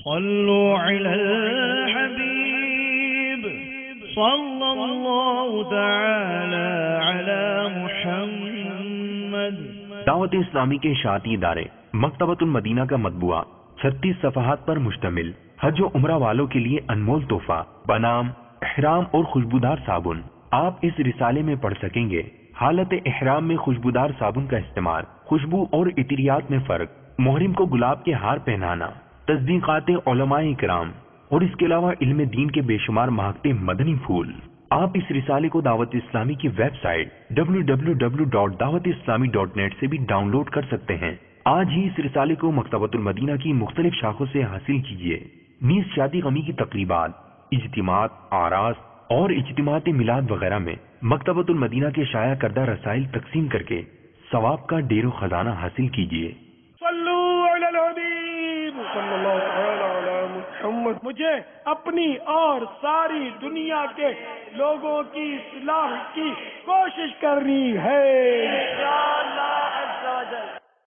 صلوا على الحبيب صلى الله تعالى على محمد۔ دعوت اسلامی کے اشاعتی ادارے مکتبۃ المدینہ کا مطبوعہ 36 صفحات پر مشتمل حج و عمرہ والوں کے لیے انمول تحفہ بنام احرام اور خوشبودار صابن۔ آپ اس رسالے میں پڑھ سکیں گے حالت احرام میں خوشبودار صابن کا استعمال، خوشبو اور عطریات میں فرق، محرم کو گلاب کے ہار پہنانا، تصدیقات علماء کرام اور اس کے علاوہ علم دین کے بے شمار مہکتے مدنی پھول۔ آپ اس رسالے کو دعوت اسلامی کی ویب سائٹ www.dawatislami.net سے بھی ڈاؤن لوڈ کر سکتے ہیں۔ آج ہی اس رسالے کو مکتبۃ المدینہ کی مختلف شاخوں سے حاصل کیجیے۔ نیز شادی غمی کی تقریبات، اجتماعات، آراس اور اجتماعات میلاد وغیرہ میں مکتبۃ المدینہ کے شائع کردہ رسائل تقسیم کر کے ثواب کا ڈیر و خزانہ حاصل کیجیے۔ صلو علی الحبیب صلی اللہ تعالی علی محمد۔ مجھے اپنی اور ساری دنیا کے لوگوں کی اصلاح کی کوشش کرنی ہے۔